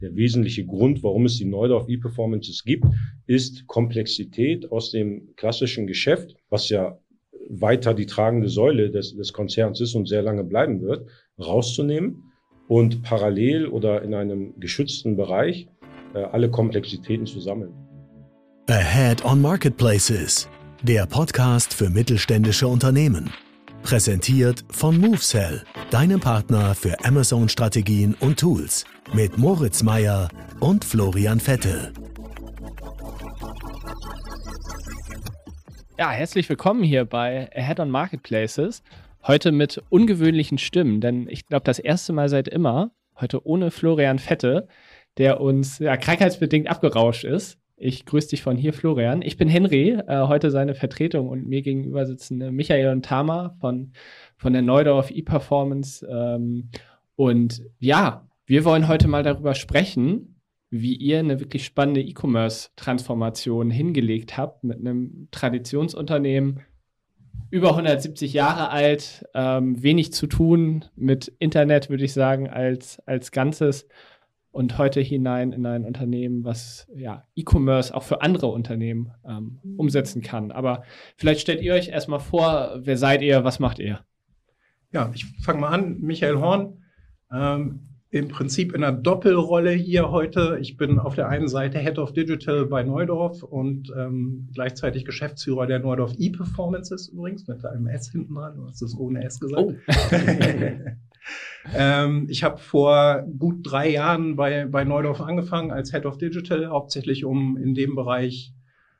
der wesentliche Grund, warum es die Neudorf E-Performances gibt, ist Komplexität aus dem klassischen Geschäft, was ja weiter die tragende Säule des Konzerns ist und sehr lange bleiben wird, rauszunehmen und parallel oder in einem geschützten Bereich alle Komplexitäten zu sammeln. Ahead on Marketplaces, der Podcast für mittelständische Unternehmen. Präsentiert von MoveSell, deinem Partner für Amazon-Strategien und Tools, mit Moritz Meyer und Florian Vettel. Ja, herzlich willkommen hier bei Ahead on Marketplaces. Heute mit ungewöhnlichen Stimmen, denn ich glaube, das erste Mal seit immer, heute ohne Florian Vettel, der uns krankheitsbedingt abgerauscht ist. Ich grüße dich von hier, Florian. Ich bin Henry, heute seine Vertretung, und mir gegenüber sitzen Michael und Tama von der Neudorf E-Performance. Und ja, wir wollen heute mal darüber sprechen, wie ihr eine wirklich spannende E-Commerce-Transformation hingelegt habt mit einem Traditionsunternehmen, über 170 Jahre alt, wenig zu tun mit Internet, würde ich sagen, als Ganzes. Und heute hinein in ein Unternehmen, was E-Commerce auch für andere Unternehmen umsetzen kann. Aber vielleicht stellt ihr euch erstmal vor, wer seid ihr, was macht ihr? Ja, ich fange mal an. Michael Horn, im Prinzip in einer Doppelrolle hier heute. Ich bin auf der einen Seite Head of Digital bei Neudorf und gleichzeitig Geschäftsführer der Neudorf E-Performances übrigens, mit einem S hinten dran. Du hast es ohne S gesagt. Oh. Ich habe vor gut 3 Jahren bei Neudorf angefangen als Head of Digital, hauptsächlich um in dem Bereich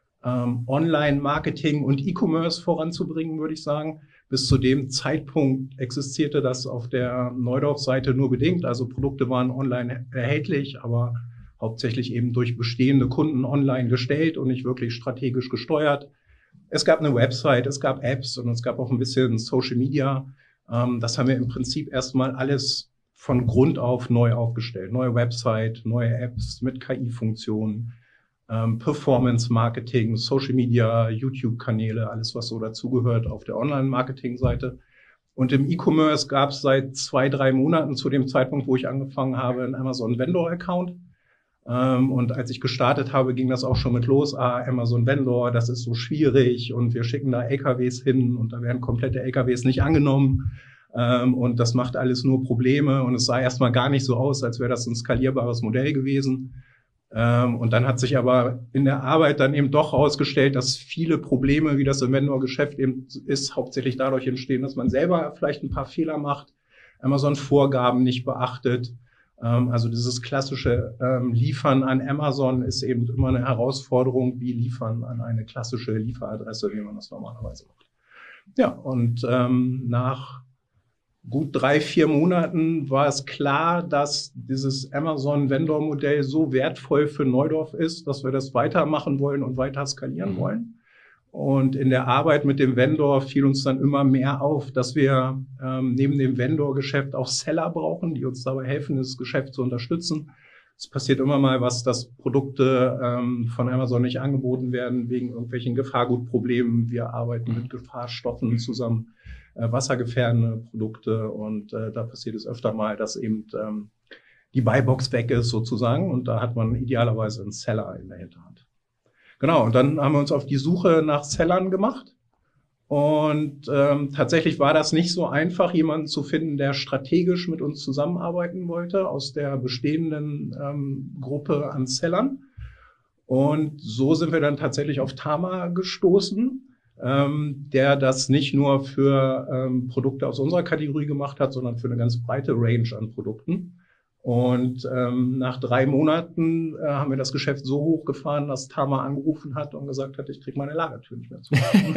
Online-Marketing und E-Commerce voranzubringen, würde ich sagen. Bis zu dem Zeitpunkt existierte das auf der Neudorf-Seite nur bedingt. Also Produkte waren online erhältlich, aber hauptsächlich eben durch bestehende Kunden online gestellt und nicht wirklich strategisch gesteuert. Es gab eine Website, es gab Apps und es gab auch ein bisschen Social Media. Das haben wir im Prinzip erstmal alles von Grund auf neu aufgestellt. Neue Website, neue Apps mit KI-Funktionen, Performance-Marketing, Social Media, YouTube-Kanäle, alles, was so dazugehört auf der Online-Marketing-Seite. Und im E-Commerce gab es seit 2-3 Monaten zu dem Zeitpunkt, wo ich angefangen habe, einen Amazon-Vendor-Account. Und als ich gestartet habe, ging das auch schon mit los. Amazon Vendor, das ist so schwierig und wir schicken da LKWs hin und da werden komplette LKWs nicht angenommen. Und das macht alles nur Probleme und es sah erstmal gar nicht so aus, als wäre das ein skalierbares Modell gewesen. Und dann hat sich aber in der Arbeit dann eben doch herausgestellt, dass viele Probleme, wie das im Vendor-Geschäft eben ist, hauptsächlich dadurch entstehen, dass man selber vielleicht ein paar Fehler macht, Amazon-Vorgaben nicht beachtet. Also dieses klassische Liefern an Amazon ist eben immer eine Herausforderung, wie liefern an eine klassische Lieferadresse, wie man das normalerweise macht. Ja, und nach gut 3-4 Monaten war es klar, dass dieses Amazon-Vendor-Modell so wertvoll für Neudorf ist, dass wir das weitermachen wollen und weiter skalieren wollen. Und in der Arbeit mit dem Vendor fiel uns dann immer mehr auf, dass wir neben dem Vendor-Geschäft auch Seller brauchen, die uns dabei helfen, das Geschäft zu unterstützen. Es passiert immer mal was, dass Produkte von Amazon nicht angeboten werden wegen irgendwelchen Gefahrgutproblemen. Wir arbeiten mit Gefahrstoffen zusammen, wassergefährdende Produkte. Und da passiert es öfter mal, dass eben die Buybox weg ist sozusagen. Und da hat man idealerweise einen Seller in der Hinterhand. Genau, und dann haben wir uns auf die Suche nach Sellern gemacht. Und tatsächlich war das nicht so einfach, jemanden zu finden, der strategisch mit uns zusammenarbeiten wollte aus der bestehenden Gruppe an Sellern. Und so sind wir dann tatsächlich auf Tama gestoßen, der das nicht nur für Produkte aus unserer Kategorie gemacht hat, sondern für eine ganz breite Range an Produkten. Und nach 3 Monaten haben wir das Geschäft so hochgefahren, dass Tama angerufen hat und gesagt hat, ich kriege meine Lagertür nicht mehr zu.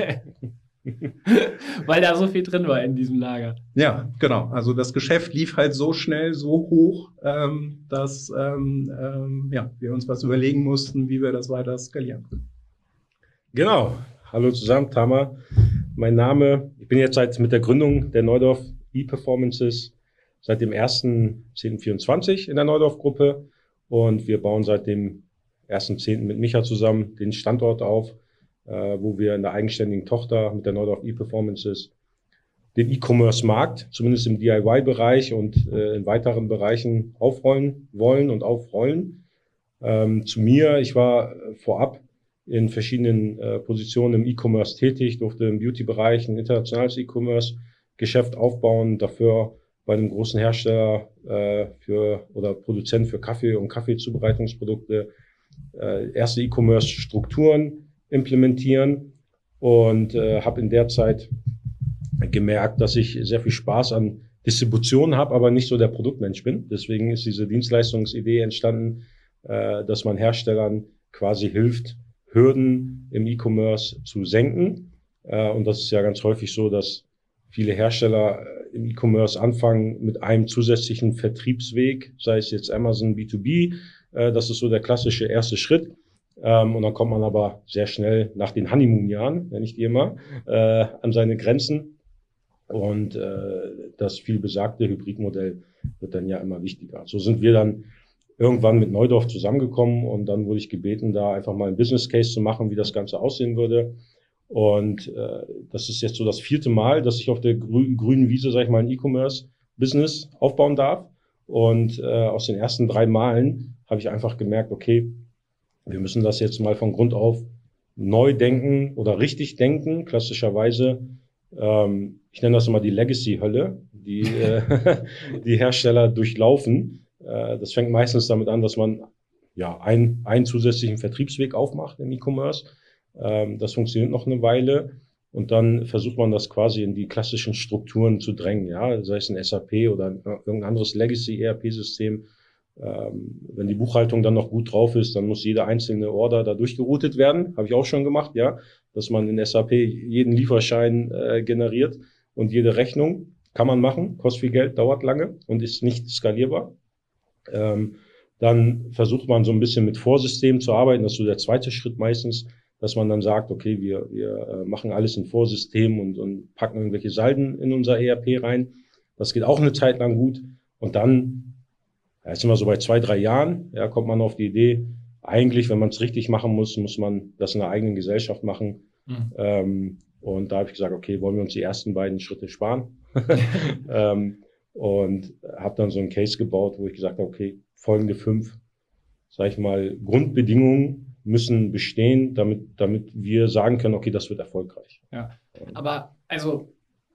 Weil da so viel drin war in diesem Lager. Ja, genau. Also das Geschäft lief halt so schnell, so hoch, dass wir uns was überlegen mussten, wie wir das weiter skalieren können. Genau. Hallo zusammen, Tama. Mein Name, ich bin jetzt mit der Gründung der Neudorf E-Performances seit dem 1.10.24 in der Neudorf-Gruppe und wir bauen seit dem 1.10. mit Micha zusammen den Standort auf, wo wir in der eigenständigen Tochter mit der Neudorf E-Performances den E-Commerce-Markt, zumindest im DIY-Bereich und in weiteren Bereichen aufrollen wollen und aufrollen. Zu mir, ich war vorab in verschiedenen Positionen im E-Commerce tätig, durfte im Beauty-Bereich ein internationales E-Commerce-Geschäft aufbauen, dafür bei einem großen Hersteller oder Produzent für Kaffee und Kaffeezubereitungsprodukte erste E-Commerce-Strukturen implementieren und habe in der Zeit gemerkt, dass ich sehr viel Spaß an Distribution habe, aber nicht so der Produktmensch bin. Deswegen ist diese Dienstleistungsidee entstanden, dass man Herstellern quasi hilft, Hürden im E-Commerce zu senken. Und das ist ja ganz häufig so, dass viele Hersteller im E-Commerce anfangen mit einem zusätzlichen Vertriebsweg, sei es jetzt Amazon B2B, das ist so der klassische erste Schritt. Und dann kommt man aber sehr schnell nach den Honeymoon-Jahren, nenne ich die immer, an seine Grenzen. Und das viel besagte Hybridmodell wird dann ja immer wichtiger. So sind wir dann irgendwann mit Neudorf zusammengekommen und dann wurde ich gebeten, da einfach mal ein Business Case zu machen, wie das Ganze aussehen würde. Und das ist jetzt so das 4. Mal, dass ich auf der grünen Wiese, sag ich mal, ein E-Commerce-Business aufbauen darf. Und aus den ersten 3 Malen habe ich einfach gemerkt, okay, wir müssen das jetzt mal von Grund auf neu denken oder richtig denken. Klassischerweise, ich nenne das immer die Legacy-Hölle, die die Hersteller durchlaufen. Das fängt meistens damit an, dass man ja einen zusätzlichen Vertriebsweg aufmacht im E-Commerce. Das funktioniert noch eine Weile und dann versucht man das quasi in die klassischen Strukturen zu drängen, ja, sei es ein SAP oder irgendein anderes Legacy-ERP-System. Wenn die Buchhaltung dann noch gut drauf ist, dann muss jede einzelne Order da durchgeroutet werden. Habe ich auch schon gemacht, ja, dass man in SAP jeden Lieferschein generiert und jede Rechnung kann man machen, kostet viel Geld, dauert lange und ist nicht skalierbar. Dann versucht man so ein bisschen mit Vorsystemen zu arbeiten. Das ist so der zweite Schritt meistens, dass man dann sagt, okay, wir machen alles in Vorsystem und packen irgendwelche Salden in unser ERP rein. Das geht auch eine Zeit lang gut. Und dann, jetzt sind wir so bei 2, 3 Jahren, ja, kommt man auf die Idee, eigentlich, wenn man es richtig machen muss, muss man das in einer eigenen Gesellschaft machen. Mhm. Und da habe ich gesagt, okay, wollen wir uns die ersten beiden Schritte sparen? Und habe dann so einen Case gebaut, wo ich gesagt habe, okay, folgende 5, sag ich mal, Grundbedingungen müssen bestehen, damit wir sagen können, okay, das wird erfolgreich. Ja, aber also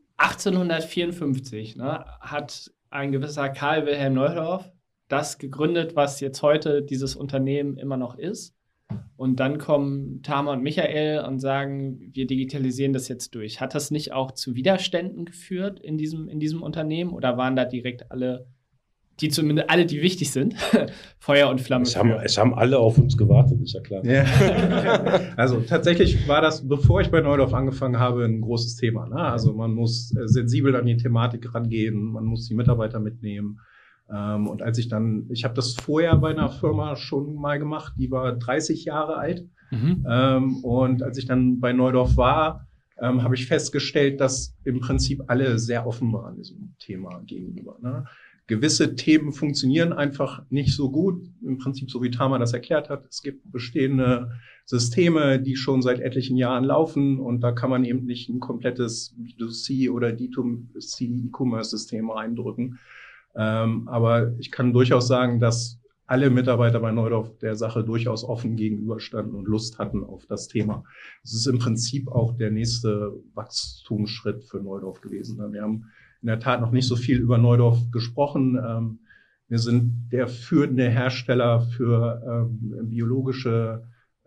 1854 hat ein gewisser Karl Wilhelm Neudorf das gegründet, was jetzt heute dieses Unternehmen immer noch ist. Und dann kommen Tama und Michael und sagen, wir digitalisieren das jetzt durch. Hat das nicht auch zu Widerständen geführt in diesem Unternehmen? Oder waren da direkt alle, die zumindest alle, die wichtig sind, Feuer und Flamme? Es haben alle auf uns gewartet, ist ja klar. Ja. Also tatsächlich war das, bevor ich bei Neudorf angefangen habe, ein großes Thema. Ne? Also man muss sensibel an die Thematik rangehen, man muss die Mitarbeiter mitnehmen. Und als ich habe das vorher bei einer Firma schon mal gemacht, die war 30 Jahre alt. Mhm. Und als ich dann bei Neudorf war, habe ich festgestellt, dass im Prinzip alle sehr offen waren diesem Thema gegenüber. Ne? Gewisse Themen funktionieren einfach nicht so gut. Im Prinzip, so wie Tama das erklärt hat, es gibt bestehende Systeme, die schon seit etlichen Jahren laufen und da kann man eben nicht ein komplettes B2C oder D2C E-Commerce-System reindrücken. Aber ich kann durchaus sagen, dass alle Mitarbeiter bei Neudorf der Sache durchaus offen gegenüberstanden und Lust hatten auf das Thema. Das ist im Prinzip auch der nächste Wachstumsschritt für Neudorf gewesen. Wir haben in der Tat noch nicht so viel über Neudorf gesprochen. Wir sind der führende Hersteller für biologische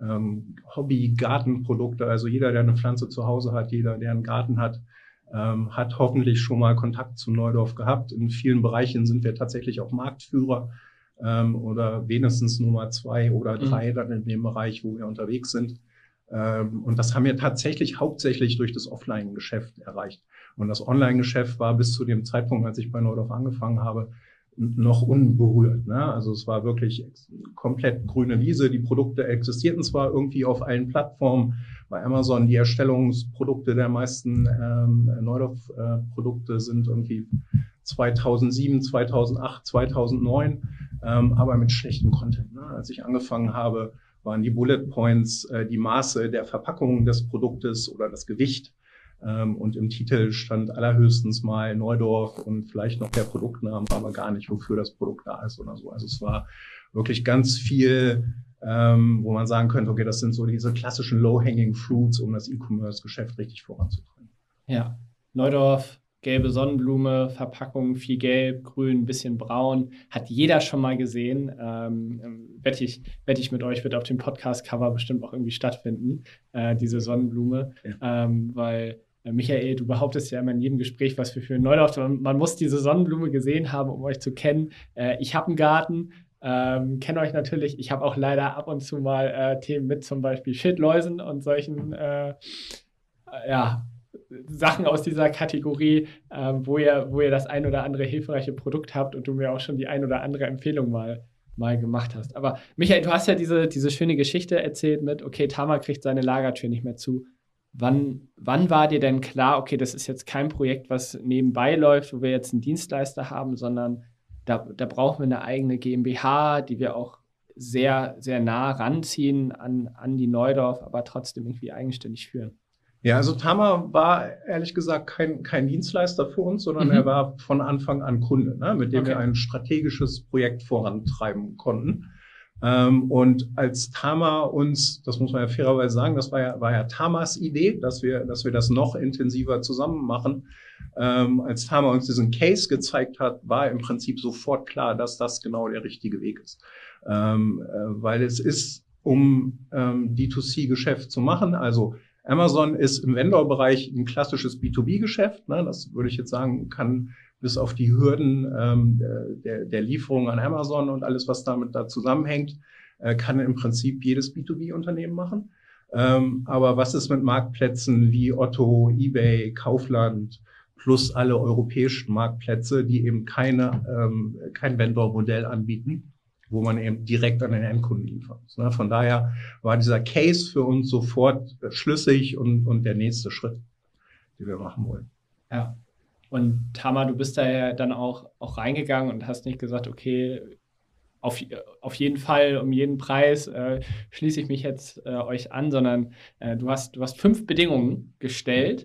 Hobby-Gartenprodukte. Also jeder, der eine Pflanze zu Hause hat, jeder, der einen Garten hat, hat hoffentlich schon mal Kontakt zu Neudorf gehabt. In vielen Bereichen sind wir tatsächlich auch Marktführer oder wenigstens Nummer 2 oder 3 dann in dem Bereich, wo wir unterwegs sind. Und das haben wir tatsächlich hauptsächlich durch das Offline-Geschäft erreicht. Und das Online-Geschäft war bis zu dem Zeitpunkt, als ich bei Neudorf angefangen habe, noch unberührt. Ne? Also es war wirklich komplett grüne Wiese. Die Produkte existierten zwar irgendwie auf allen Plattformen, bei Amazon die Erstellungsprodukte der meisten Neudorf-Produkte sind irgendwie 2007, 2008, 2009, aber mit schlechtem Content. Ne? Als ich angefangen habe, waren die Bullet Points, die Maße der Verpackung des Produktes oder das Gewicht Und im Titel stand allerhöchstens mal Neudorf und vielleicht noch der Produktname, aber gar nicht, wofür das Produkt da ist oder so. Also es war wirklich ganz viel, wo man sagen könnte, okay, das sind so diese klassischen Low-Hanging Fruits, um das E-Commerce-Geschäft richtig voranzutreiben. Ja, Neudorf, gelbe Sonnenblume, Verpackung, viel gelb, grün, ein bisschen braun. Hat jeder schon mal gesehen. Wette ich mit euch, wird auf dem Podcast-Cover bestimmt auch irgendwie stattfinden, diese Sonnenblume. Ja. Weil, Michael, du behauptest ja immer in jedem Gespräch, was wir für Neudorf, man muss diese Sonnenblume gesehen haben, um euch zu kennen. Ich habe einen Garten, kenne euch natürlich. Ich habe auch leider ab und zu mal Themen mit zum Beispiel Schildläusen und solchen, Sachen aus dieser Kategorie, wo ihr das ein oder andere hilfreiche Produkt habt und du mir auch schon die ein oder andere Empfehlung mal gemacht hast. Aber Michael, du hast ja diese schöne Geschichte erzählt mit, okay, Tama kriegt seine Lagertür nicht mehr zu. Wann war dir denn klar, okay, das ist jetzt kein Projekt, was nebenbei läuft, wo wir jetzt einen Dienstleister haben, sondern da brauchen wir eine eigene GmbH, die wir auch sehr, sehr nah ranziehen an die Neudorf, aber trotzdem irgendwie eigenständig führen? Ja, also Tama war ehrlich gesagt kein Dienstleister für uns, sondern er war von Anfang an Kunde, ne, mit dem wir ein strategisches Projekt vorantreiben konnten. Und als Tama uns, das muss man ja fairerweise sagen, das war ja Tamas Idee, dass wir das noch intensiver zusammen machen. Als Tama uns diesen Case gezeigt hat, war im Prinzip sofort klar, dass das genau der richtige Weg ist. Weil es ist, um D2C-Geschäft zu machen, also Amazon ist im Vendor-Bereich ein klassisches B2B-Geschäft. Ne? Das würde ich jetzt sagen, kann bis auf die Hürden der Lieferung an Amazon und alles, was damit da zusammenhängt, kann im Prinzip jedes B2B-Unternehmen machen. Aber was ist mit Marktplätzen wie Otto, eBay, Kaufland plus alle europäischen Marktplätze, die eben kein Vendor-Modell anbieten, wo man eben direkt an den Endkunden liefert. Von daher war dieser Case für uns sofort schlüssig und der nächste Schritt, den wir machen wollen. Ja. Und Tama, du bist da ja dann auch reingegangen und hast nicht gesagt, okay, auf jeden Fall, um jeden Preis schließe ich mich jetzt euch an, sondern du hast 5 Bedingungen gestellt,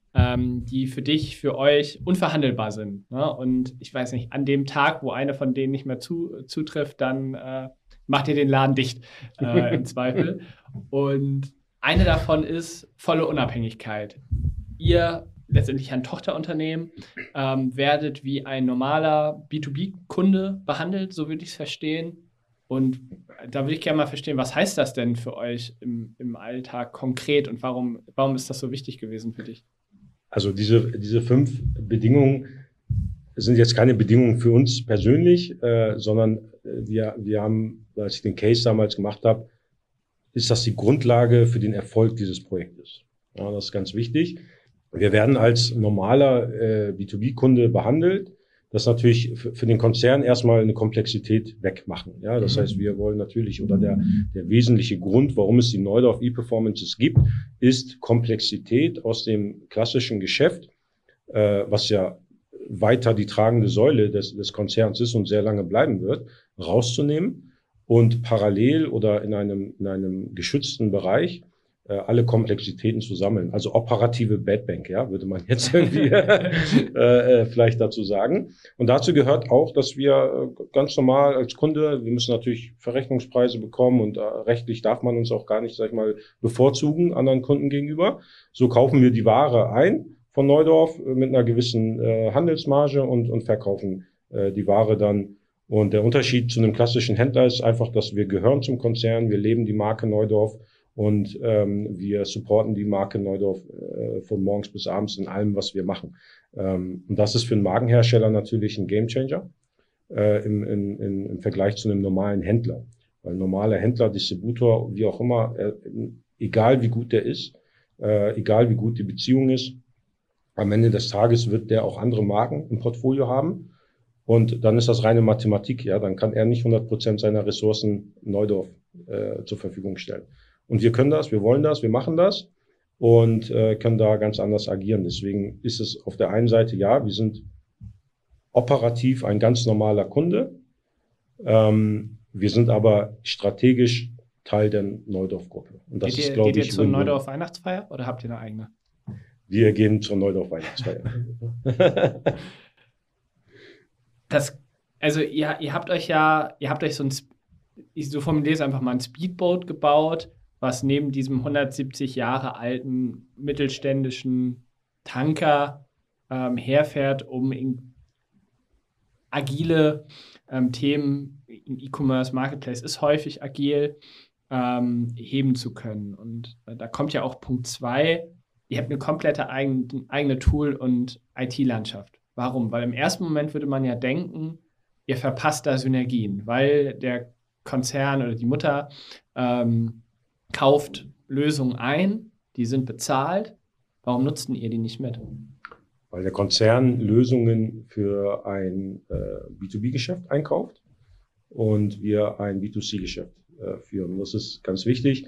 die für euch unverhandelbar sind. Ne? Und ich weiß nicht, an dem Tag, wo eine von denen nicht mehr zutrifft, dann macht ihr den Laden dicht, im Zweifel. Und eine davon ist volle Unabhängigkeit. Ihr, letztendlich ein Tochterunternehmen, werdet wie ein normaler B2B-Kunde behandelt, so würde ich es verstehen. Und da würde ich gerne mal verstehen, was heißt das denn für euch im Alltag konkret und warum ist das so wichtig gewesen für dich? Also diese 5 Bedingungen sind jetzt keine Bedingungen für uns persönlich, sondern wir haben, als ich den Case damals gemacht habe, ist das die Grundlage für den Erfolg dieses Projektes. Ja, das ist ganz wichtig. Wir werden als normaler B2B-Kunde behandelt. Das ist natürlich für den Konzern erstmal eine Komplexität wegmachen. Ja, das heißt, wir wollen natürlich, oder der wesentliche Grund, warum es die Neudorf E-Performances gibt, ist Komplexität aus dem klassischen Geschäft, was ja weiter die tragende Säule des Konzerns ist und sehr lange bleiben wird, rauszunehmen und parallel oder in einem geschützten Bereich alle Komplexitäten zu sammeln. Also operative Bad Bank, ja, würde man jetzt irgendwie vielleicht dazu sagen. Und dazu gehört auch, dass wir ganz normal als Kunde, wir müssen natürlich Verrechnungspreise bekommen und rechtlich darf man uns auch gar nicht, sag ich mal, bevorzugen anderen Kunden gegenüber. So kaufen wir die Ware ein von Neudorf mit einer gewissen Handelsmarge und verkaufen die Ware dann. Und der Unterschied zu einem klassischen Händler ist einfach, dass wir gehören zum Konzern, wir leben die Marke Neudorf. Und wir supporten die Marke Neudorf von morgens bis abends in allem, was wir machen. Und das ist für einen Markenhersteller natürlich ein Gamechanger im Vergleich zu einem normalen Händler. Weil ein normaler Händler, Distributor, wie auch immer, egal wie gut der ist, egal wie gut die Beziehung ist, am Ende des Tages wird der auch andere Marken im Portfolio haben. Und dann ist das reine Mathematik. Ja, dann kann er nicht 100% seiner Ressourcen Neudorf zur Verfügung stellen. Und wir können das, wir wollen das, wir machen das und können da ganz anders agieren. Deswegen ist es auf der einen Seite, ja, wir sind operativ ein ganz normaler Kunde. Wir sind aber strategisch Teil der Neudorf-Gruppe. Und das ist, glaube ich, geht ihr zur Neudorf Weihnachtsfeier oder habt ihr eine eigene? Wir gehen zur Neudorf Weihnachtsfeier. Also ihr habt euch so formuliere es einfach mal, ein Speedboat gebaut, was neben diesem 170 Jahre alten mittelständischen Tanker herfährt, um in agile Themen, im E-Commerce, Marketplace ist häufig agil, heben zu können. Und da kommt ja auch Punkt 2, ihr habt eine komplette eigene Tool- und IT-Landschaft. Warum? Weil im ersten Moment würde man ja denken, ihr verpasst da Synergien, weil der Konzern oder die Mutter kauft Lösungen ein, die sind bezahlt. Warum nutzt ihr die nicht mit? Weil der Konzern Lösungen für ein B2B-Geschäft einkauft und wir ein B2C-Geschäft führen. Das ist ganz wichtig.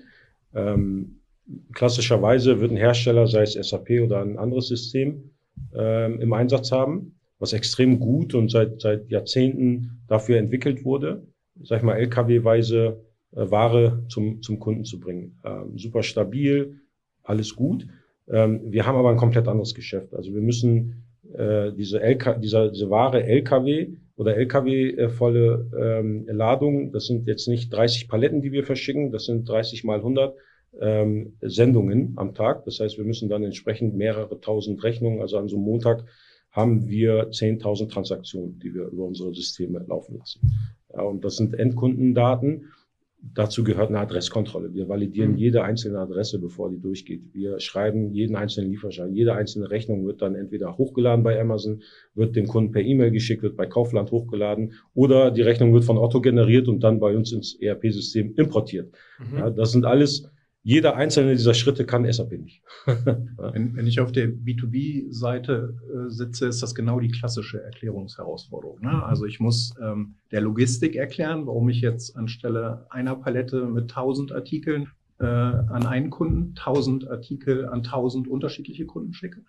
Klassischerweise wird ein Hersteller, sei es SAP oder ein anderes System, im Einsatz haben, was extrem gut und seit Jahrzehnten dafür entwickelt wurde, sag ich mal, LKW-weise Ware zum Kunden zu bringen. Super stabil, alles gut. Wir haben aber ein komplett anderes Geschäft. Also wir müssen diese Ware LKW oder LKW volle Ladung, das sind jetzt nicht 30 Paletten, die wir verschicken, das sind 30 mal 100 Sendungen am Tag. Das heißt, wir müssen dann entsprechend mehrere tausend Rechnungen, also an so einem Montag haben wir 10.000 Transaktionen, die wir über unsere Systeme laufen lassen. Ja, und das sind Endkundendaten. Dazu gehört eine Adresskontrolle. Wir validieren jede einzelne Adresse, bevor die durchgeht. Wir schreiben jeden einzelnen Lieferschein. Jede einzelne Rechnung wird dann entweder hochgeladen bei Amazon, wird dem Kunden per E-Mail geschickt, wird bei Kaufland hochgeladen oder die Rechnung wird von Otto generiert und dann bei uns ins ERP-System importiert. Ja, das sind alles, jeder einzelne dieser Schritte kann SAP nicht. Wenn ich auf der B2B-Seite sitze, ist das genau die klassische Erklärungsherausforderung. Ne? Also ich muss der Logistik erklären, warum ich jetzt anstelle einer Palette mit 1000 Artikeln an einen Kunden 1000 Artikel an 1000 unterschiedliche Kunden schicke.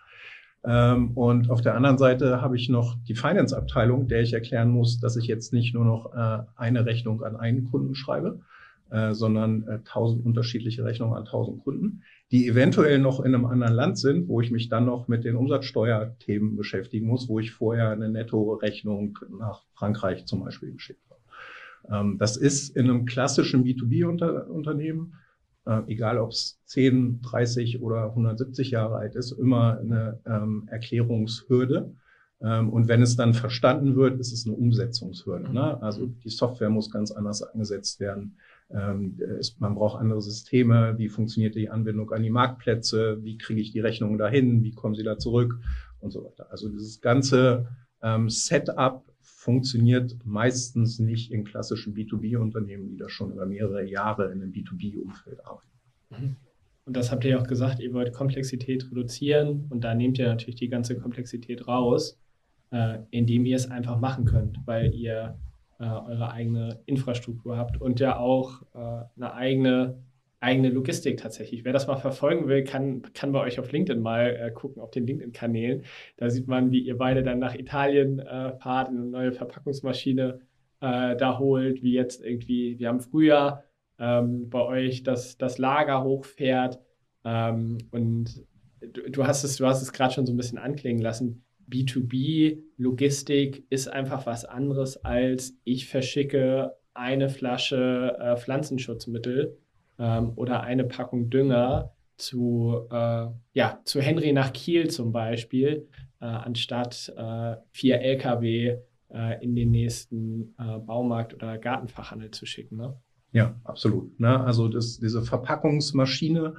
Und auf der anderen Seite habe ich noch die Finance-Abteilung, der ich erklären muss, dass ich jetzt nicht nur noch eine Rechnung an einen Kunden schreibe, sondern 1000 unterschiedliche Rechnungen an 1000 Kunden, die eventuell noch in einem anderen Land sind, wo ich mich dann noch mit den Umsatzsteuerthemen beschäftigen muss, wo ich vorher eine Netto-Rechnung nach Frankreich zum Beispiel geschickt habe. Das ist in einem klassischen B2B-Unternehmen, egal ob es 10, 30 oder 170 Jahre alt ist, immer eine Erklärungshürde. Und wenn es dann verstanden wird, ist es eine Umsetzungshürde. Ne? Also die Software muss ganz anders eingesetzt werden. Man braucht andere Systeme. Wie funktioniert die Anbindung an die Marktplätze? Wie kriege ich die Rechnungen dahin? Wie kommen sie da zurück? Und so weiter. Also dieses ganze Setup funktioniert meistens nicht in klassischen B2B-Unternehmen, die da schon über mehrere Jahre in einem B2B-Umfeld arbeiten. Und das habt ihr ja auch gesagt, ihr wollt Komplexität reduzieren und da nehmt ihr natürlich die ganze Komplexität raus, indem ihr es einfach machen könnt, weil ihr eure eigene Infrastruktur habt und ja auch eine eigene Logistik tatsächlich. Wer das mal verfolgen will, kann bei euch auf LinkedIn mal gucken, auf den LinkedIn-Kanälen. Da sieht man, wie ihr beide dann nach Italien fahrt, eine neue Verpackungsmaschine da holt, wie jetzt irgendwie, wir haben früher bei euch das Lager hochfährt und du hast es gerade schon so ein bisschen anklingen lassen. B2B-Logistik ist einfach was anderes als ich verschicke eine Flasche Pflanzenschutzmittel oder eine Packung Dünger zu Henry nach Kiel zum Beispiel, anstatt 4 LKW in den nächsten Baumarkt oder Gartenfachhandel zu schicken. Ne? Ja, absolut. Ne? Also diese Verpackungsmaschine,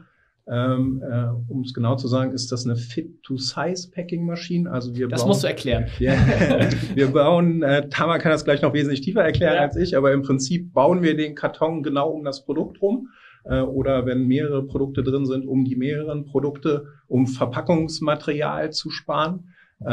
um es genau zu sagen, ist das eine Fit-to-Size-Packing-Maschine. Also das musst du erklären. Wir bauen, Tama kann das gleich noch wesentlich tiefer erklären als ich, aber im Prinzip bauen wir den Karton genau um das Produkt rum. Oder wenn mehrere Produkte drin sind, um die mehreren Produkte, um Verpackungsmaterial zu sparen.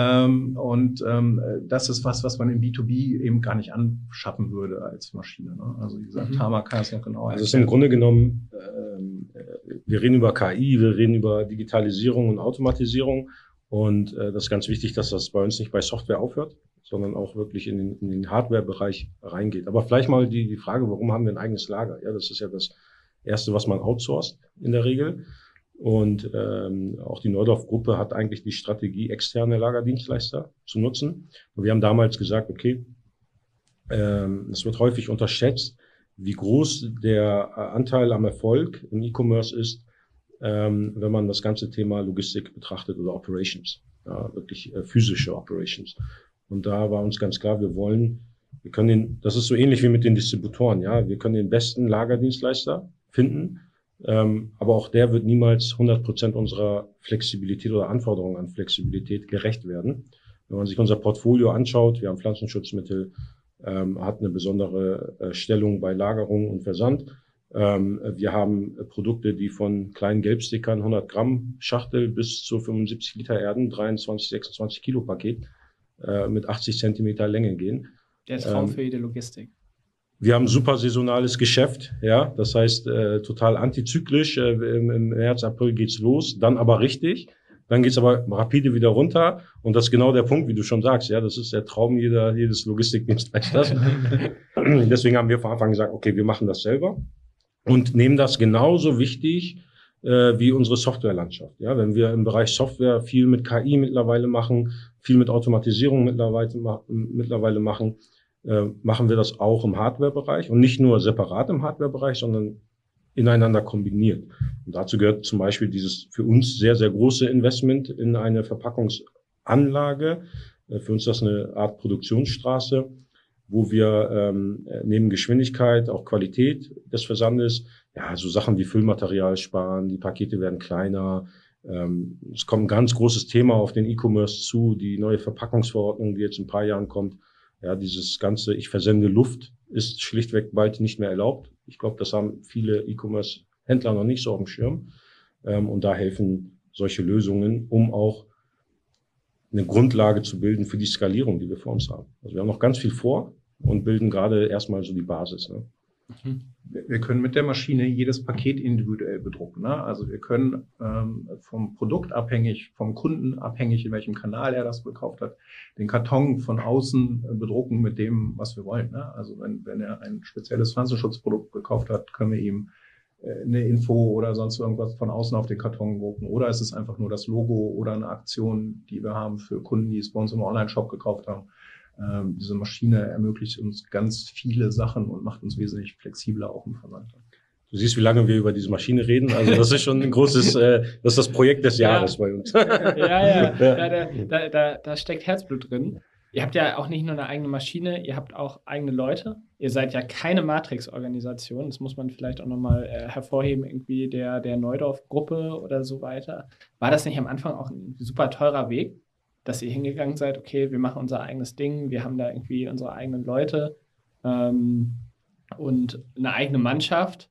Das ist was man im B2B eben gar nicht anschaffen würde als Maschine. Ne? Also wie gesagt, Tama kann es noch genauer erklären. Also es ist im Grunde genommen, wir reden über KI, wir reden über Digitalisierung und Automatisierung und das ist ganz wichtig, dass das bei uns nicht bei Software aufhört, sondern auch wirklich in den Hardware-Bereich reingeht. Aber vielleicht mal die Frage, warum haben wir ein eigenes Lager? Ja, das ist ja das Erste, was man outsourced in der Regel. Und auch die Neudorf-Gruppe hat eigentlich die Strategie, externe Lagerdienstleister zu nutzen. Und wir haben damals gesagt, okay, es wird häufig unterschätzt, wie groß der Anteil am Erfolg im E-Commerce ist, wenn man das ganze Thema Logistik betrachtet oder Operations, ja, wirklich physische Operations. Und da war uns ganz klar, das ist so ähnlich wie mit den Distributoren, ja, wir können den besten Lagerdienstleister finden, aber auch der wird niemals 100% unserer Flexibilität oder Anforderungen an Flexibilität gerecht werden. Wenn man sich unser Portfolio anschaut, wir haben Pflanzenschutzmittel, hat eine besondere Stellung bei Lagerung und Versand. Wir haben Produkte, die von kleinen Gelbstickern, 100 Gramm Schachtel bis zu 75 Liter Erden, 23, 26 Kilo Paket mit 80 Zentimeter Länge gehen. Der Traum für jede Logistik. Wir haben super saisonales Geschäft, ja, das heißt total antizyklisch. Im März, April geht's los, dann aber richtig. Dann geht's aber rapide wieder runter. Und das ist genau der Punkt, wie du schon sagst. Ja, das ist der Traum jedes Logistikdienstleisters. Deswegen haben wir von Anfang an gesagt, okay, wir machen das selber und nehmen das genauso wichtig wie unsere Softwarelandschaft. Ja, wenn wir im Bereich Software viel mit KI mittlerweile machen, viel mit Automatisierung mittlerweile machen, machen wir das auch im Hardware-Bereich und nicht nur separat im Hardware-Bereich, sondern ineinander kombiniert. Und dazu gehört zum Beispiel dieses für uns sehr, sehr große Investment in eine Verpackungsanlage. Für uns ist das eine Art Produktionsstraße, wo wir neben Geschwindigkeit auch Qualität des Versandes, ja, so Sachen wie Füllmaterial sparen, die Pakete werden kleiner. Es kommt ein ganz großes Thema auf den E-Commerce zu, die neue Verpackungsverordnung, die jetzt in ein paar Jahren kommt. Ja, dieses ganze, ich versende Luft, ist schlichtweg bald nicht mehr erlaubt. Ich glaube, das haben viele E-Commerce-Händler noch nicht so auf dem Schirm. Und da helfen solche Lösungen, um auch eine Grundlage zu bilden für die Skalierung, die wir vor uns haben. Also wir haben noch ganz viel vor und bilden gerade erstmal so die Basis. Ne? Wir können mit der Maschine jedes Paket individuell bedrucken. Ne? Also wir können vom Produkt abhängig, vom Kunden abhängig, in welchem Kanal er das gekauft hat, den Karton von außen bedrucken mit dem, was wir wollen. Ne? Also wenn er ein spezielles Pflanzenschutzprodukt gekauft hat, können wir ihm eine Info oder sonst irgendwas von außen auf den Karton drucken. Oder es ist einfach nur das Logo oder eine Aktion, die wir haben für Kunden, die es bei uns im Online-Shop gekauft haben. Diese Maschine ermöglicht uns ganz viele Sachen und macht uns wesentlich flexibler auch im Versand. Du siehst, wie lange wir über diese Maschine reden. Also das ist schon ein großes, das ist das Projekt des Jahres bei uns. Da steckt Herzblut drin. Ihr habt ja auch nicht nur eine eigene Maschine, ihr habt auch eigene Leute. Ihr seid ja keine Matrix-Organisation. Das muss man vielleicht auch nochmal hervorheben, irgendwie der Neudorf-Gruppe oder so weiter. War das nicht am Anfang auch ein super teurer Weg, dass ihr hingegangen seid, okay, wir machen unser eigenes Ding, wir haben da irgendwie unsere eigenen Leute und eine eigene Mannschaft?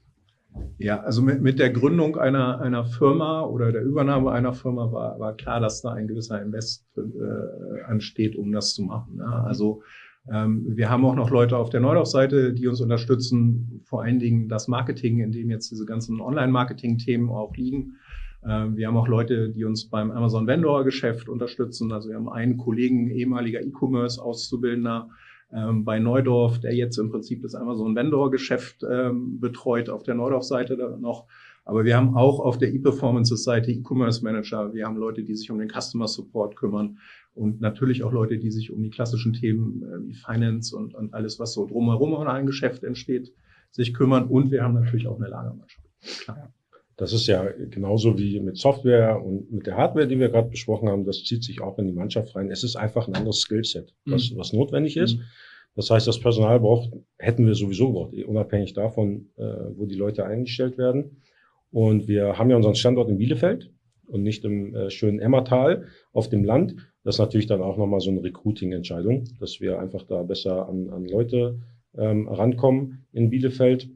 Ja, also mit der Gründung einer Firma oder der Übernahme einer Firma war klar, dass da ein gewisser Invest ansteht, um das zu machen. Ja. Also wir haben auch noch Leute auf der Neudorf-Seite, die uns unterstützen, vor allen Dingen das Marketing, in dem jetzt diese ganzen Online-Marketing-Themen auch liegen. Wir haben auch Leute, die uns beim Amazon-Vendor-Geschäft unterstützen. Also wir haben einen Kollegen, ehemaliger E-Commerce-Auszubildender bei Neudorf, der jetzt im Prinzip das Amazon-Vendor-Geschäft betreut auf der Neudorf-Seite noch. Aber wir haben auch auf der E-Performances-Seite E-Commerce-Manager. Wir haben Leute, die sich um den Customer-Support kümmern und natürlich auch Leute, die sich um die klassischen Themen wie Finance und alles, was so drumherum in einem Geschäft entsteht, sich kümmern. Und wir haben natürlich auch eine Lagermannschaft. Klar. Das ist ja genauso wie mit Software und mit der Hardware, die wir gerade besprochen haben. Das zieht sich auch in die Mannschaft rein. Es ist einfach ein anderes Skillset, was notwendig ist. Das heißt, das Personal hätten wir sowieso gebraucht, unabhängig davon, wo die Leute eingestellt werden. Und wir haben ja unseren Standort in Bielefeld und nicht im schönen Emmertal auf dem Land. Das ist natürlich dann auch nochmal so eine Recruiting-Entscheidung, dass wir einfach da besser an Leute rankommen in Bielefeld.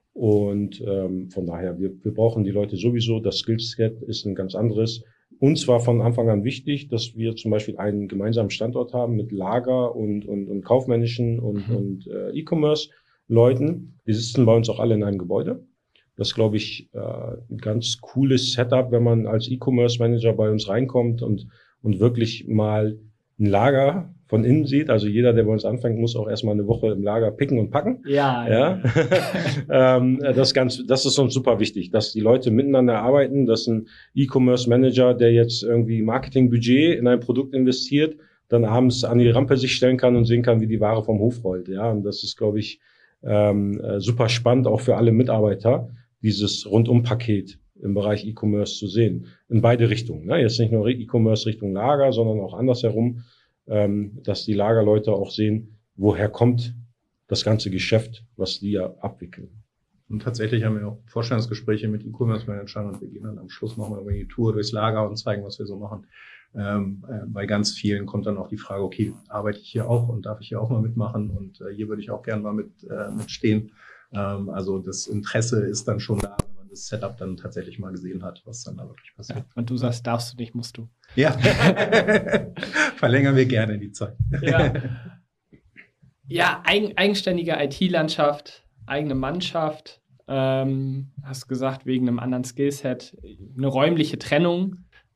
Und von daher, wir brauchen die Leute sowieso. Das Skillset ist ein ganz anderes. Uns war von Anfang an wichtig, dass wir zum Beispiel einen gemeinsamen Standort haben mit Lager und kaufmännischen und E-Commerce-Leuten. Die sitzen bei uns auch alle in einem Gebäude. Das ist, glaube ich, ein ganz cooles Setup, wenn man als E-Commerce-Manager bei uns reinkommt und wirklich mal ein Lager von innen sieht. Also jeder, der bei uns anfängt, muss auch erstmal eine Woche im Lager picken und packen. Ja. Das ist uns super wichtig, dass die Leute miteinander arbeiten, dass ein E-Commerce-Manager, der jetzt irgendwie Marketingbudget in ein Produkt investiert, dann abends an die Rampe sich stellen kann und sehen kann, wie die Ware vom Hof rollt. Ja, und das ist, glaube ich, super spannend auch für alle Mitarbeiter, dieses Rundum-Paket im Bereich E-Commerce zu sehen. In beide Richtungen. Ne? Jetzt nicht nur E-Commerce Richtung Lager, sondern auch andersherum, dass die Lagerleute auch sehen, woher kommt das ganze Geschäft, was die ja abwickeln. Und tatsächlich haben wir auch Vorstellungsgespräche mit E-Commerce-Managern und wir gehen dann am Schluss nochmal über die Tour durchs Lager und zeigen, was wir so machen. Bei ganz vielen kommt dann auch die Frage, okay, arbeite ich hier auch und darf ich hier auch mal mitmachen und hier würde ich auch gerne mal mitstehen. Also das Interesse ist dann schon da, wenn man das Setup dann tatsächlich mal gesehen hat, was dann da wirklich passiert. Ja, und du sagst, darfst du nicht, musst du. Ja, verlängern wir gerne die Zeit. Ja, eigenständige IT-Landschaft, eigene Mannschaft, hast gesagt, wegen einem anderen Skillset, eine räumliche Trennung,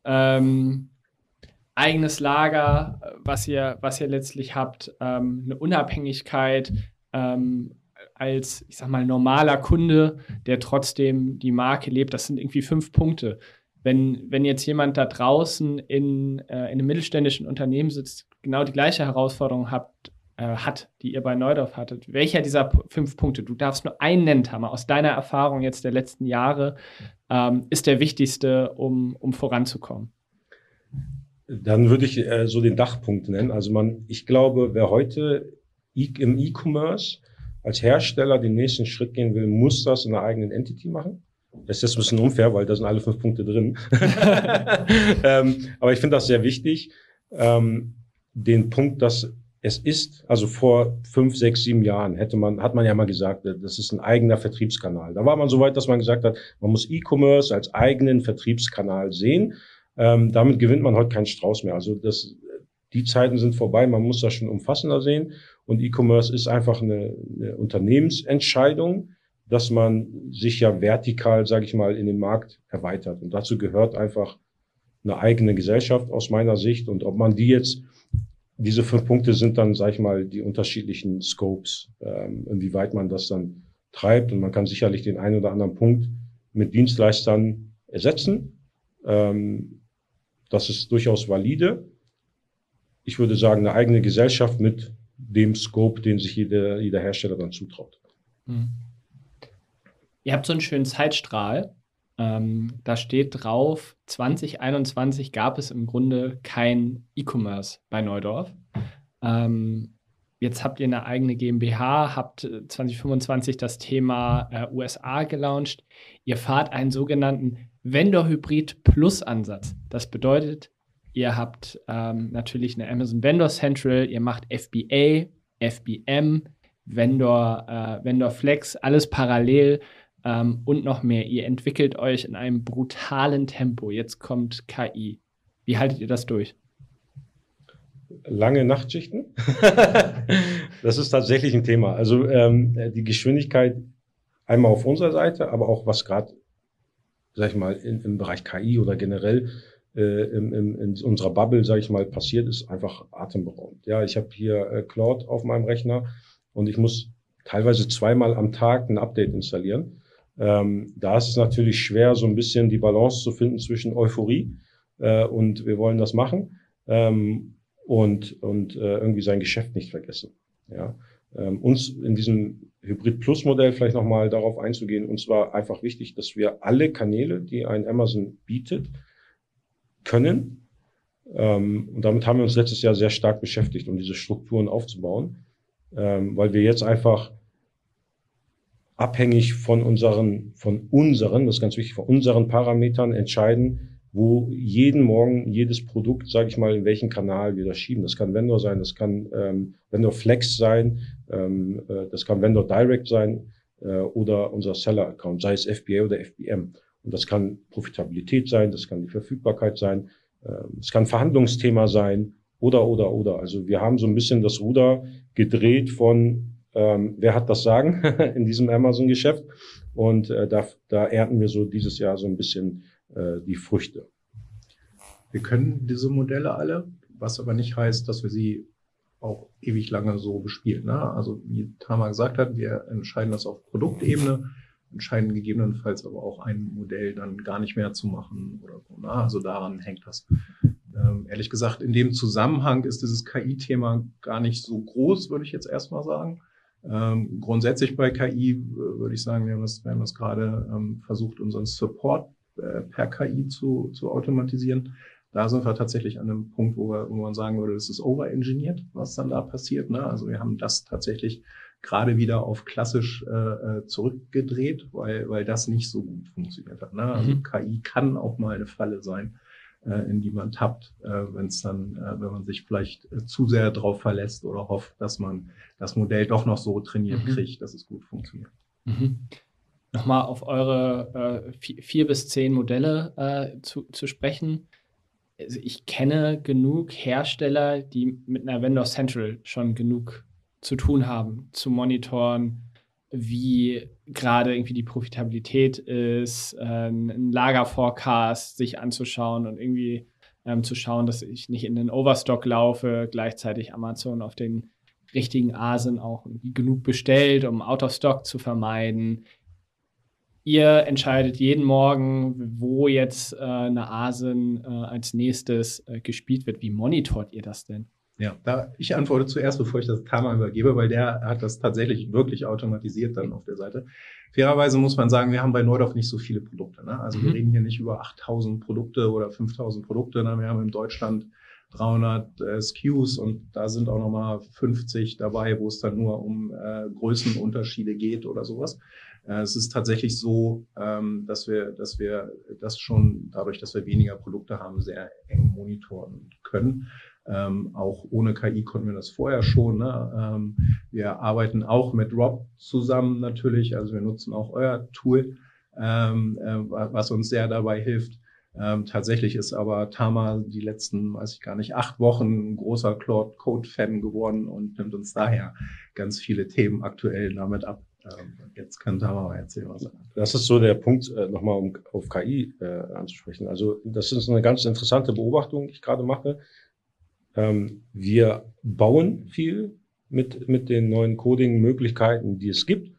eigenes Lager, was ihr letztlich habt, eine Unabhängigkeit, als, ich sag mal, normaler Kunde, der trotzdem die Marke lebt. Das sind irgendwie 5 Punkte. Wenn jetzt jemand da draußen in einem mittelständischen Unternehmen sitzt, genau die gleiche Herausforderung hat, die ihr bei Neudorf hattet, welcher dieser 5 Punkte, du darfst nur einen nennen, Tamer, aus deiner Erfahrung jetzt der letzten Jahre, ist der wichtigste, um voranzukommen? Dann würde ich so den Dachpunkt nennen. Also ich glaube, wer heute im E-Commerce als Hersteller den nächsten Schritt gehen will, muss das in einer eigenen Entity machen. Das ist jetzt ein bisschen unfair, weil da sind alle 5 Punkte drin. Aber ich finde das sehr wichtig. Den Punkt, dass es ist, also vor 5, 6, 7 Jahren hat man ja mal gesagt, das ist ein eigener Vertriebskanal. Da war man so weit, dass man gesagt hat, man muss E-Commerce als eigenen Vertriebskanal sehen. Damit gewinnt man heute keinen Strauß mehr. Also die Zeiten sind vorbei, man muss das schon umfassender sehen. Und E-Commerce ist einfach eine Unternehmensentscheidung, dass man sich ja vertikal, sage ich mal, in den Markt erweitert. Und dazu gehört einfach eine eigene Gesellschaft aus meiner Sicht. Und ob man diese 5 Punkte sind dann, sage ich mal, die unterschiedlichen Scopes, inwieweit man das dann treibt. Und man kann sicherlich den einen oder anderen Punkt mit Dienstleistern ersetzen. Das ist durchaus valide. Ich würde sagen, eine eigene Gesellschaft mit dem Scope, den sich jeder Hersteller dann zutraut. Mhm. Ihr habt so einen schönen Zeitstrahl. Da steht drauf, 2021 gab es im Grunde kein E-Commerce bei Neudorf. Jetzt habt ihr eine eigene GmbH, habt 2025 das Thema USA gelauncht. Ihr fahrt einen sogenannten Vendor Hybrid Plus Ansatz. Das bedeutet, ihr habt natürlich eine Amazon Vendor Central, ihr macht FBA, FBM, Vendor Flex, alles parallel und noch mehr. Ihr entwickelt euch in einem brutalen Tempo. Jetzt kommt KI. Wie haltet ihr das durch? Lange Nachtschichten. Das ist tatsächlich ein Thema. Also die Geschwindigkeit einmal auf unserer Seite, aber auch was gerade, sag ich mal, im Bereich KI oder generell in unserer Bubble, sage ich mal, passiert, ist einfach atemberaubend. Ja, ich habe hier Claude auf meinem Rechner und ich muss teilweise 2-mal am Tag ein Update installieren. Da ist es natürlich schwer, so ein bisschen die Balance zu finden zwischen Euphorie und wir wollen das machen und irgendwie sein Geschäft nicht vergessen. Ja, uns in diesem Hybrid-Plus-Modell vielleicht nochmal darauf einzugehen, uns war einfach wichtig, dass wir alle Kanäle, die ein Amazon bietet, können. Und damit haben wir uns letztes Jahr sehr stark beschäftigt, um diese Strukturen aufzubauen, weil wir jetzt einfach abhängig von unseren, das ist ganz wichtig, von unseren Parametern entscheiden, wo jeden Morgen jedes Produkt, sage ich mal, in welchen Kanal wir das schieben. Das kann Vendor sein, das kann Vendor Flex sein, das kann Vendor Direct sein oder unser Seller-Account, sei es FBA oder FBM. Und das kann Profitabilität sein, das kann die Verfügbarkeit sein, es kann Verhandlungsthema sein oder. Also wir haben so ein bisschen das Ruder gedreht von wer hat das Sagen in diesem Amazon-Geschäft und da ernten wir so dieses Jahr so ein bisschen die Früchte. Wir können diese Modelle alle. was aber nicht heißt, dass wir sie auch ewig lange so bespielen. Ne? Also wie Tamar gesagt hat, wir entscheiden das auf Produktebene, entscheiden gegebenenfalls aber auch ein Modell dann gar nicht mehr zu machen oder so. Ne? Also daran hängt das. Ehrlich gesagt, in dem Zusammenhang ist dieses KI-Thema gar nicht so groß, würde ich jetzt erstmal sagen. Grundsätzlich bei KI würde ich sagen, wir haben das gerade versucht, unseren Support per KI zu automatisieren. Da sind wir tatsächlich an einem Punkt, wo man sagen würde, das ist overengineert, was dann da passiert. Ne? Also wir haben das tatsächlich gerade wieder auf klassisch zurückgedreht, weil das nicht so gut funktioniert hat. Ne? Also KI kann auch mal eine Falle sein, in die man tappt, wenn man sich vielleicht zu sehr drauf verlässt oder hofft, dass man das Modell doch noch so trainiert kriegt, dass es gut funktioniert. Nochmal auf eure 4 bis 10 Modelle zu sprechen. Also ich kenne genug Hersteller, die mit einer Vendor Central schon genug zu tun haben, zu monitoren, wie gerade irgendwie die Profitabilität ist, einen Lagerforecast sich anzuschauen und irgendwie zu schauen, dass ich nicht in den Overstock laufe, gleichzeitig Amazon auf den richtigen Asen auch genug bestellt, um Out of Stock zu vermeiden. Ihr entscheidet jeden Morgen, wo jetzt eine Asen als nächstes gespielt wird. Wie monitort ihr das denn? Ja, ich antworte zuerst, bevor ich das Tamar übergebe, weil der hat das tatsächlich wirklich automatisiert dann auf der Seite. Fairerweise muss man sagen, wir haben bei Neudorf nicht so viele Produkte. Ne? Also wir reden hier nicht über 8.000 Produkte oder 5.000 Produkte. Ne? Wir haben in Deutschland 300 SKUs und da sind auch nochmal 50 dabei, wo es dann nur um Größenunterschiede geht oder sowas. Es ist tatsächlich so, dass wir das schon dadurch, dass wir weniger Produkte haben, sehr eng monitoren können. Auch ohne KI konnten wir das vorher schon. Ne? Wir arbeiten auch mit Rob zusammen natürlich. Also wir nutzen auch euer Tool, was uns sehr dabei hilft. Tatsächlich ist aber Tamar die letzten, 8 Wochen ein großer Claude Code-Fan geworden und nimmt uns daher ganz viele Themen aktuell damit ab. Jetzt kann Tamar mal erzählen, was er hat. Das ist so der Punkt, nochmal um auf KI anzusprechen. Also das ist eine ganz interessante Beobachtung, die ich gerade mache. Wir bauen viel mit den neuen Coding-Möglichkeiten, die es gibt.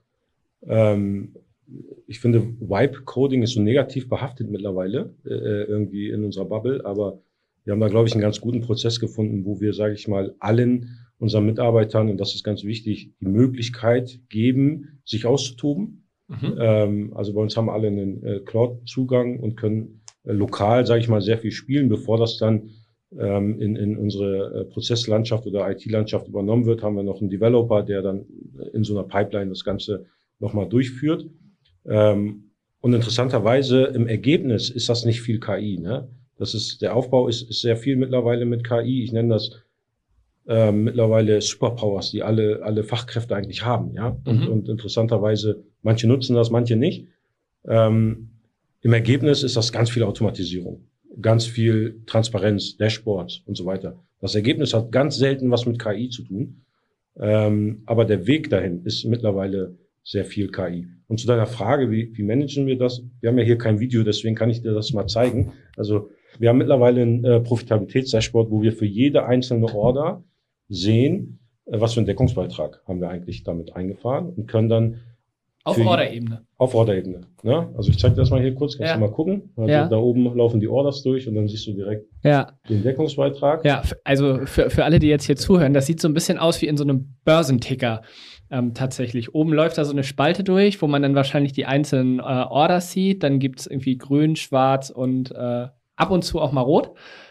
Ich finde, Vibe-Coding ist so negativ behaftet mittlerweile, irgendwie in unserer Bubble, aber wir haben da, glaube ich, einen ganz guten Prozess gefunden, wo wir, sage ich mal, allen unseren Mitarbeitern, und das ist ganz wichtig, die Möglichkeit geben, sich auszutoben. Also bei uns haben alle einen Cloud-Zugang und können lokal, sage ich mal, sehr viel spielen, bevor das dann in unsere Prozesslandschaft oder IT-Landschaft übernommen wird, haben wir noch einen Developer, der dann in so einer Pipeline das Ganze nochmal durchführt. Und interessanterweise im Ergebnis ist das nicht viel KI. Ne? Der Aufbau ist sehr viel mittlerweile mit KI. Ich nenne das mittlerweile Superpowers, die alle Fachkräfte eigentlich haben. Ja? Und interessanterweise, manche nutzen das, manche nicht. Im Ergebnis ist das ganz viel Automatisierung, ganz viel Transparenz, Dashboards und so weiter. Das Ergebnis hat ganz selten was mit KI zu tun. Aber der Weg dahin ist mittlerweile sehr viel KI. Und zu deiner Frage, wie managen wir das? Wir haben ja hier kein Video, deswegen kann ich dir das mal zeigen. Also wir haben mittlerweile ein Profitabilitätsdashboard, wo wir für jede einzelne Order sehen, was für einen Deckungsbeitrag haben wir eigentlich damit eingefahren und können dann auf Order-Ebene. Auf Order-Ebene. Ne? Also ich zeige dir das mal hier kurz, kannst du mal gucken. Also da oben laufen die Orders durch und dann siehst du direkt den Deckungsbeitrag. Ja, also für alle, die jetzt hier zuhören, das sieht so ein bisschen aus wie in so einem Börsenticker tatsächlich. Oben läuft da so eine Spalte durch, wo man dann wahrscheinlich die einzelnen Orders sieht. Dann gibt es irgendwie grün, schwarz und ab und zu auch mal rot.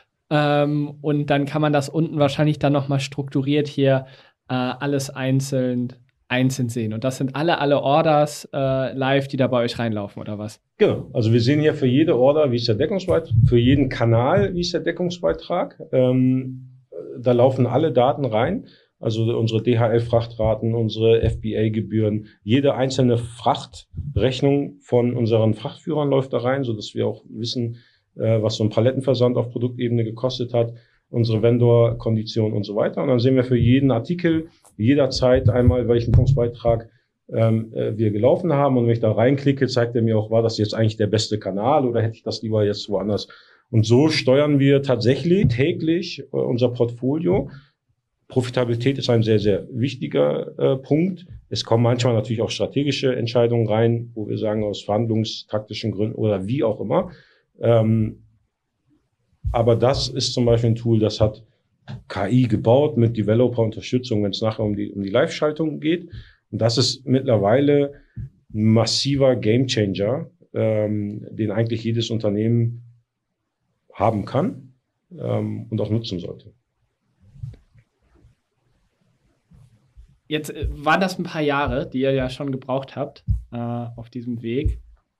Und dann kann man das unten wahrscheinlich dann nochmal strukturiert hier alles einzeln sehen. Und das sind alle Orders live, die da bei euch reinlaufen, oder was? Genau. Also wir sehen hier für jede Order, wie ist der Deckungsbeitrag, für jeden Kanal, wie ist der Deckungsbeitrag. Da laufen alle Daten rein. Also unsere DHL-Frachtraten, unsere FBA-Gebühren, jede einzelne Frachtrechnung von unseren Frachtführern läuft da rein, sodass wir auch wissen, was so ein Palettenversand auf Produktebene gekostet hat, unsere Vendor-Konditionen und so weiter. Und dann sehen wir für jeden Artikel jederzeit einmal, welchen Deckungsbeitrag wir gelaufen haben. Und wenn ich da reinklicke, zeigt er mir auch, war das jetzt eigentlich der beste Kanal oder hätte ich das lieber jetzt woanders Und so steuern wir tatsächlich täglich unser Portfolio. Profitabilität ist ein sehr, sehr wichtiger Punkt. Es kommen manchmal natürlich auch strategische Entscheidungen rein, wo wir sagen, aus verhandlungstaktischen Gründen oder wie auch immer. Aber das ist zum Beispiel ein Tool, das hat KI gebaut mit Developer-Unterstützung, wenn es nachher um die Live-Schaltung geht. Und das ist mittlerweile ein massiver Gamechanger, den eigentlich jedes Unternehmen haben kann und auch nutzen sollte. Jetzt waren das ein paar Jahre, die ihr ja schon gebraucht habt auf diesem Weg.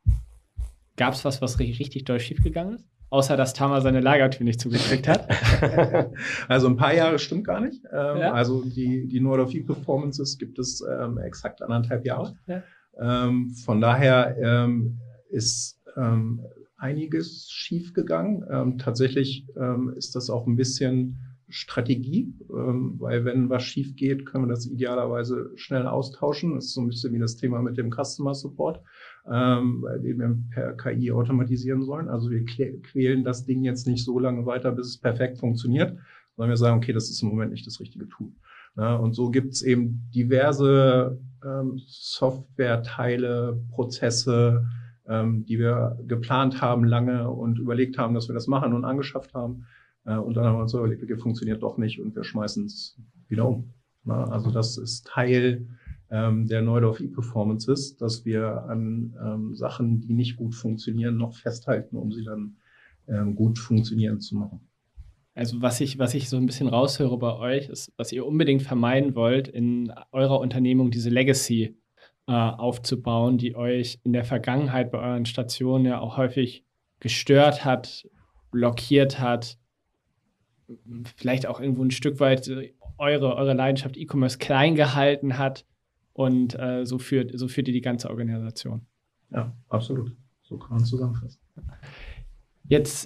Gab es was richtig doll schiefgegangen ist? Außer, dass Tamer seine Lagertür nicht zugekriegt hat. Also ein paar Jahre stimmt gar nicht. Ja. Also die Nordorf E-Performances gibt es exakt 1,5 Jahre. Ja. Von daher ist einiges schiefgegangen. Tatsächlich ist das auch ein bisschen Strategie, weil wenn was schief geht, können wir das idealerweise schnell austauschen. Das ist so ein bisschen wie das Thema mit dem Customer Support, den wir per KI automatisieren sollen. Also wir quälen das Ding jetzt nicht so lange weiter, bis es perfekt funktioniert, sondern wir sagen, okay, das ist im Moment nicht das richtige Tool. Ja, und so gibt es eben diverse Softwareteile, Prozesse, die wir geplant haben lange und überlegt haben, dass wir das machen und angeschafft haben. Und dann haben wir uns überlegt, okay, funktioniert doch nicht und wir schmeißen es wieder um. Na, also das ist Teil der Neudorf E-Performances, dass wir an Sachen, die nicht gut funktionieren, noch festhalten, um sie dann gut funktionierend zu machen. Also was ich so ein bisschen raushöre bei euch, ist, was ihr unbedingt vermeiden wollt, in eurer Unternehmung diese Legacy aufzubauen, die euch in der Vergangenheit bei euren Stationen ja auch häufig gestört hat, blockiert hat, vielleicht auch irgendwo ein Stück weit eure Leidenschaft E-Commerce klein gehalten hat und so führt ihr die ganze Organisation. Ja, absolut. So kann man zusammenfassen. Jetzt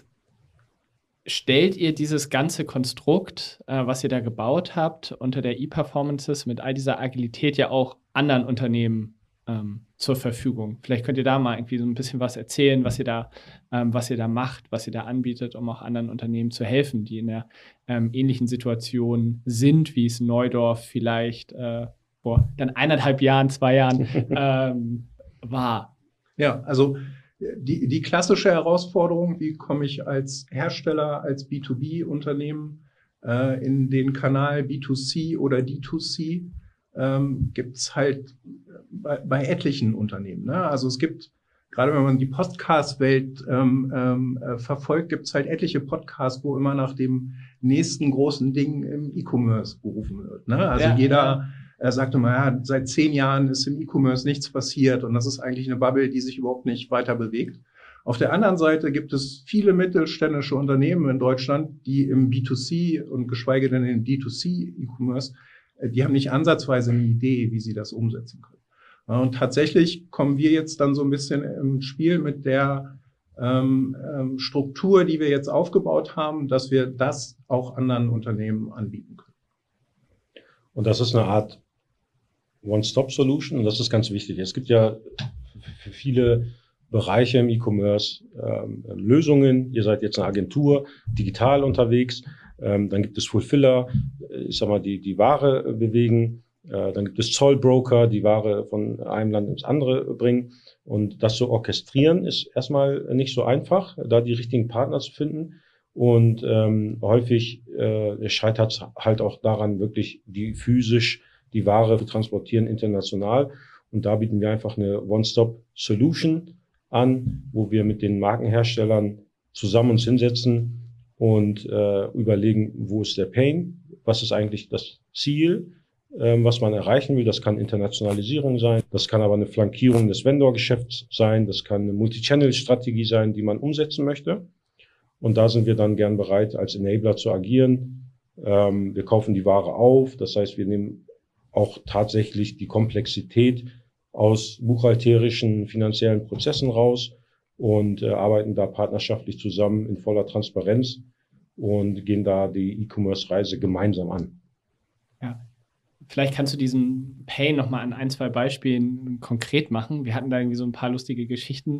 stellt ihr dieses ganze Konstrukt, was ihr da gebaut habt, unter der E-Performances mit all dieser Agilität ja auch anderen Unternehmen zur Verfügung. Vielleicht könnt ihr da mal irgendwie so ein bisschen was erzählen, was ihr da macht, was ihr da anbietet, um auch anderen Unternehmen zu helfen, die in der ähnlichen Situation sind, wie es Neudorf vielleicht vor dann 1,5 Jahren, 2 Jahren war. Ja, also die klassische Herausforderung, wie komme ich als Hersteller, als B2B-Unternehmen in den Kanal B2C oder D2C, gibt es halt bei etlichen Unternehmen. Ne? Also es gibt, gerade wenn man die Podcast-Welt verfolgt, gibt es halt etliche Podcasts, wo immer nach dem nächsten großen Ding im E-Commerce gerufen wird. Ne? Also jeder sagt immer, ja, seit 10 Jahren ist im E-Commerce nichts passiert und das ist eigentlich eine Bubble, die sich überhaupt nicht weiter bewegt. Auf der anderen Seite gibt es viele mittelständische Unternehmen in Deutschland, die im B2C und geschweige denn im D2C E-Commerce, die haben nicht ansatzweise eine Idee, wie sie das umsetzen können. Und tatsächlich kommen wir jetzt dann so ein bisschen im Spiel mit der Struktur, die wir jetzt aufgebaut haben, dass wir das auch anderen Unternehmen anbieten können. Und das ist eine Art One-Stop-Solution und das ist ganz wichtig. Es gibt ja für viele Bereiche im E-Commerce Lösungen. Ihr seid jetzt eine Agentur, digital unterwegs. Dann gibt es Fulfiller, ich sag mal, die Ware bewegen. Dann gibt es Zollbroker, die Ware von einem Land ins andere bringen. Und das zu orchestrieren ist erstmal nicht so einfach, da die richtigen Partner zu finden. Und häufig scheitert es halt auch daran, wirklich physisch die Ware zu transportieren international. Und da bieten wir einfach eine One-Stop-Solution an, wo wir mit den Markenherstellern zusammen uns hinsetzen und überlegen, wo ist der Pain, was ist eigentlich das Ziel, was man erreichen will. Das kann Internationalisierung sein, das kann aber eine Flankierung des Vendor-Geschäfts sein, das kann eine Multi-Channel-Strategie sein, die man umsetzen möchte. Und da sind wir dann gern bereit, als Enabler zu agieren. Wir kaufen die Ware auf, das heißt, wir nehmen auch tatsächlich die Komplexität aus buchhalterischen, finanziellen Prozessen raus und arbeiten da partnerschaftlich zusammen in voller Transparenz und gehen da die E-Commerce-Reise gemeinsam an. Ja. Vielleicht kannst du diesen Pain nochmal an 1, 2 Beispielen konkret machen. Wir hatten da irgendwie so ein paar lustige Geschichten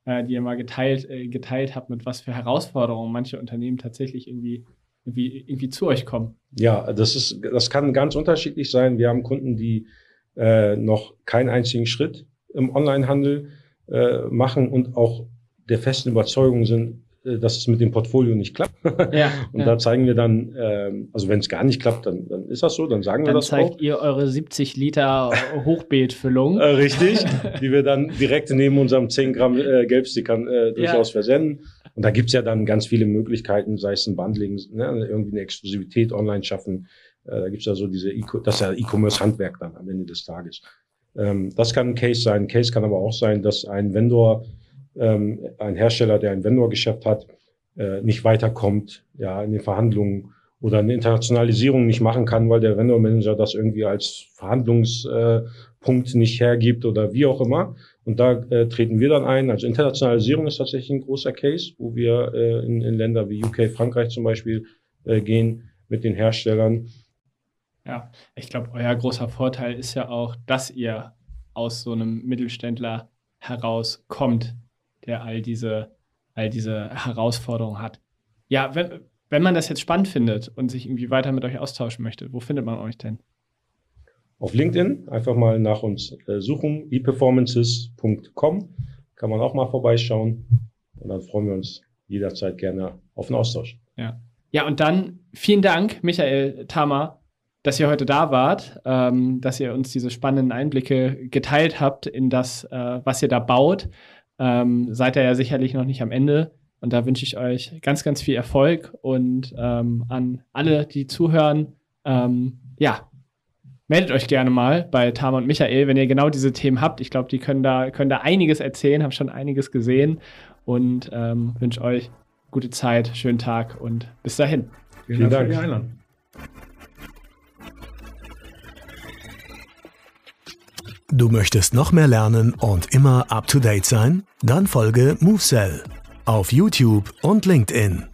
die ihr mal geteilt habt, mit was für Herausforderungen manche Unternehmen tatsächlich irgendwie zu euch kommen? Ja, das kann ganz unterschiedlich sein. Wir haben Kunden, die noch keinen einzigen Schritt im Onlinehandel machen und auch der festen Überzeugung sind, dass es mit dem Portfolio nicht klappt. Da zeigen wir dann, also wenn es gar nicht klappt, dann ist das so, dann sagen wir das auch. Dann zeigt ihr eure 70 Liter Hochbeetfüllung. Richtig, die wir dann direkt neben unserem 10 Gramm Gelbstickern durchaus versenden. Und da gibt's ja dann ganz viele Möglichkeiten, sei es ein Bundling, ne, irgendwie eine Exklusivität online schaffen. Da gibt's ja so das ist ja E-Commerce-Handwerk dann am Ende des Tages. Das kann ein Case sein. Ein Case kann aber auch sein, dass ein Vendor, ein Hersteller, der ein Vendorgeschäft hat, nicht weiterkommt, ja, in den Verhandlungen oder eine Internationalisierung nicht machen kann, weil der Vendor-Manager das irgendwie als Verhandlungspunkt nicht hergibt oder wie auch immer. Und da treten wir dann ein. Also Internationalisierung ist tatsächlich ein großer Case, wo wir in Länder wie UK, Frankreich zum Beispiel gehen mit den Herstellern. Ja, ich glaube, euer großer Vorteil ist ja auch, dass ihr aus so einem Mittelständler herauskommt, der all diese Herausforderungen hat. Ja, wenn man das jetzt spannend findet und sich irgendwie weiter mit euch austauschen möchte, wo findet man euch denn? Auf LinkedIn einfach mal nach uns suchen, eperformances.com, kann man auch mal vorbeischauen und dann freuen wir uns jederzeit gerne auf einen Austausch. Ja, und dann vielen Dank, Michael Thamer, dass ihr heute da wart, dass ihr uns diese spannenden Einblicke geteilt habt in das, was ihr da baut. Seid ihr ja sicherlich noch nicht am Ende. Und da wünsche ich euch ganz, ganz viel Erfolg. Und an alle, die zuhören, meldet euch gerne mal bei Thamer und Michael, wenn ihr genau diese Themen habt. Ich glaube, die können da einiges erzählen, haben schon einiges gesehen. Und wünsche euch gute Zeit, schönen Tag und bis dahin. Vielen Dank für die Einladung. Du möchtest noch mehr lernen und immer up to date sein? Dann folge MoveSell auf YouTube und LinkedIn.